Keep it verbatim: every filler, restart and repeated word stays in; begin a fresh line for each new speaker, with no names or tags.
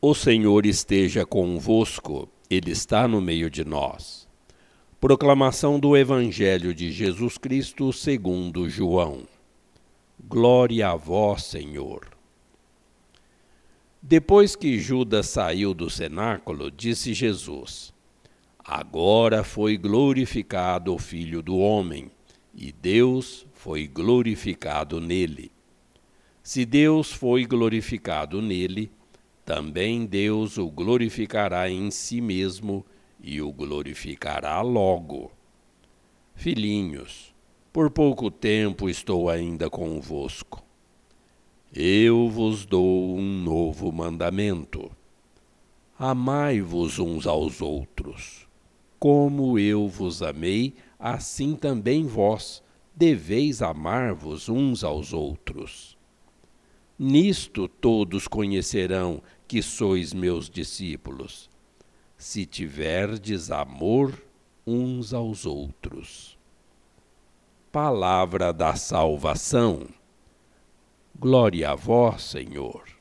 O Senhor esteja convosco, Ele está no meio de nós. Proclamação do Evangelho de Jesus Cristo segundo João. Glória a vós, Senhor. Depois que Judas saiu do cenáculo, disse Jesus: Agora foi glorificado o Filho do Homem, e Deus foi glorificado nele. Se Deus foi glorificado nele, também Deus o glorificará em si mesmo e o glorificará logo. Filhinhos, por pouco tempo estou ainda convosco. Eu vos dou um novo mandamento. Amai-vos uns aos outros. Como eu vos amei, assim também vós deveis amar-vos uns aos outros. Nisto todos conhecerão que sois meus discípulos, se tiverdes amor uns aos outros. Palavra da salvação. Glória a vós, Senhor.